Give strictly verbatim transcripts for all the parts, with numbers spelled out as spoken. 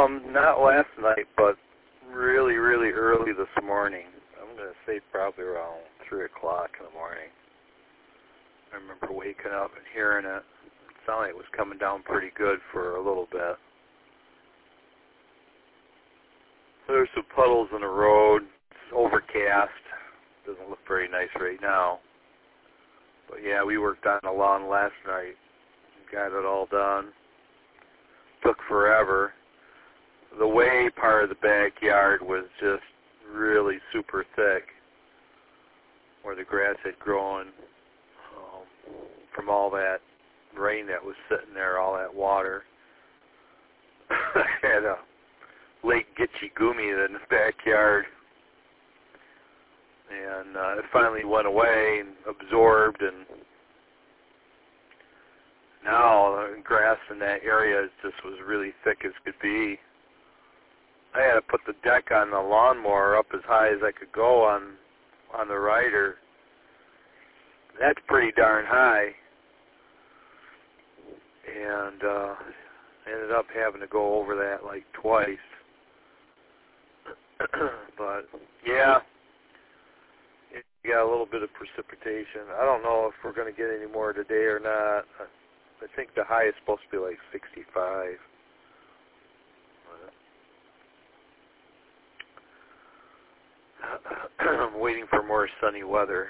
Um, not last night, but really, really early this morning. I'm going to say probably around three o'clock in the morning. I remember waking up and hearing it. It sounded like it was coming down pretty good for a little bit. There's some puddles in the road. It's overcast. Doesn't look very nice right now. But yeah, we worked on the lawn last night. Got it all done. Took forever. The way part of the backyard was just really super thick, where the grass had grown um, from all that rain that was sitting there, all that water. Had a Lake Gitche Gumi in the backyard, and uh, it finally went away and absorbed, and now the grass in that area just was really thick as could be. I had to put the deck on the lawnmower up as high as I could go on on the rider. That's pretty darn high. And uh, ended up having to go over that like twice. But, yeah, it got a little bit of precipitation. I don't know if we're going to get any more today or not. I think the high is supposed to be like sixty-five. I'm waiting for more sunny weather.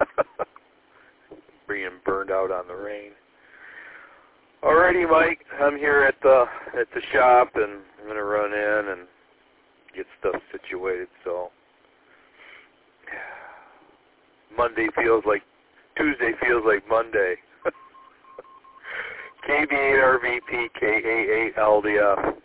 Being burned out on the rain. Alrighty, Mike. I'm here at the at the shop, and I'm gonna run in and get stuff situated. So Monday feels like Tuesday feels like Monday. K B eight R V P K A eight L D F.